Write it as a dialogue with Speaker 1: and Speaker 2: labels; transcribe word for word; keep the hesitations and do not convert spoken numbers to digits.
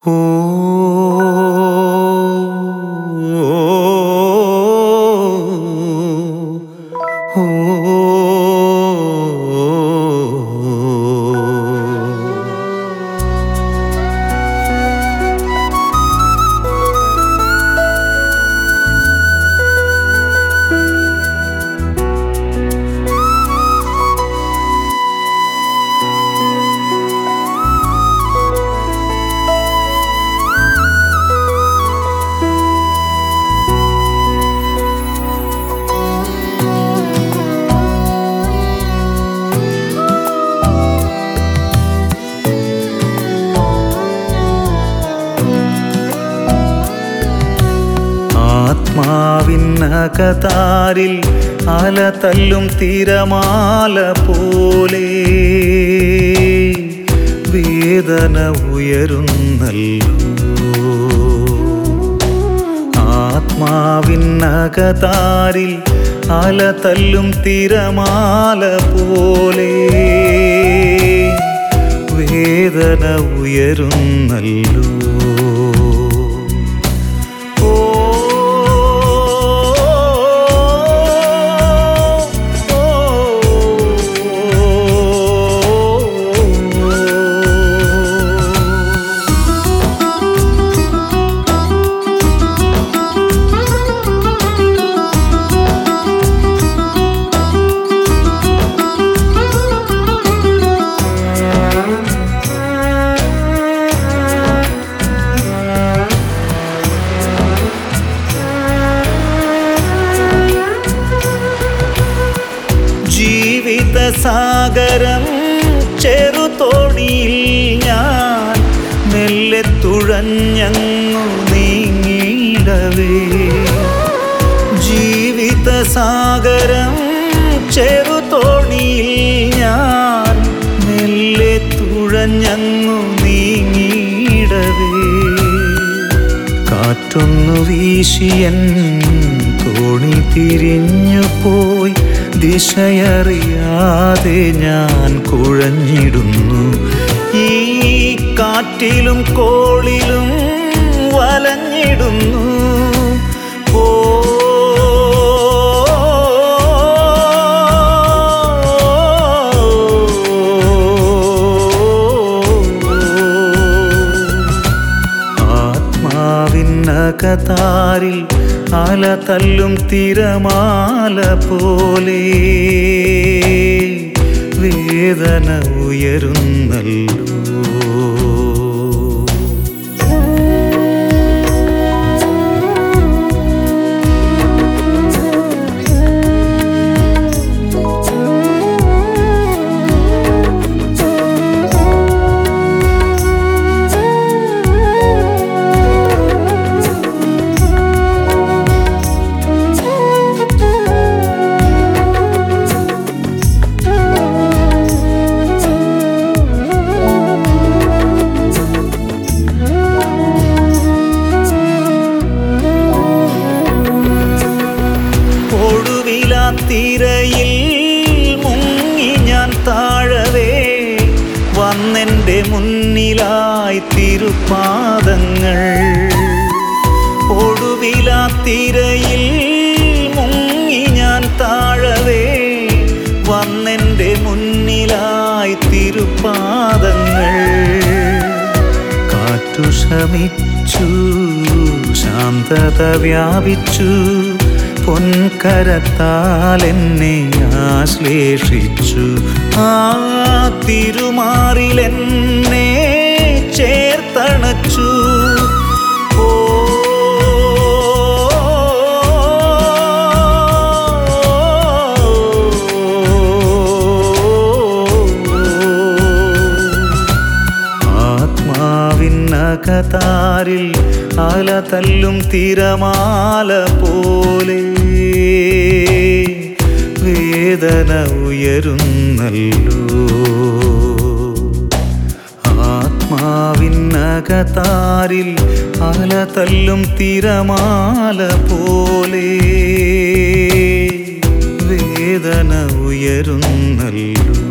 Speaker 1: ആത്മാവിന്നകതാരിൽ അല തല്ലും തിരമാല പോലെ വേദന ഉയരുന്നല്ലോ. ആത്മാവിന്നകതാരിൽ അല തല്ലും തിരമാല പോലെ വേദന ഉയരുന്നല്ലോ. സാഗരം ചെറുതോണിയിൽ ഞാൻ മെല്ലെ തുഴഞ്ഞങ്ങു നീങ്ങിടവേ. ജീവിത സാഗരം ചെറുതോണിയിൽ ഞാൻ മെല്ലെ തുഴഞ്ഞങ്ങു നീങ്ങിടവേ. കാറ്റൊന്നു വീശിയൻ തോണി തിരിഞ്ഞു പോയി ദിശയറിയാതെ ഞാൻ കുഴഞ്ഞിടുന്നു. ഈ കാറ്റിലും കോളിലും വലഞ്ഞിടുന്നു. ഓ ആത്മാവിന്നകതാരിൽ അല തല്ലും തിരമാല പോലെ വേദന ഉയരുന്നല്ലോ. തിരയിൽ മുങ്ങി ഞാൻ താഴവേ വന്നെൻ്റെ മുന്നിലായി തിരുപാദങ്ങൾ. ഒടുവിലാ തിരയിൽ മുങ്ങി ഞാൻ താഴവേ വന്നെൻ്റെ മുന്നിലായി തിരുപാദങ്ങൾ. കാറ്റു ശമിച്ചു, ശാന്തത വ്യാപിച്ചു, പൊൻകരത്താൽ എന്നെ ആശ്ലേഷിച്ചു. ആ തിരുമാറിലെന്നെ ചേർത്തണച്ചു. ഓ ആത്മാവിന്നകതാരിൽ അല തല്ലും തിരമാല പോലെ വേദന ഉയരുന്നല്ലോ. ആത്മാവിന്നകതാരിൽ അല തല്ലും തിരമാല പോലെ വേദന ഉയരുന്നല്ലോ.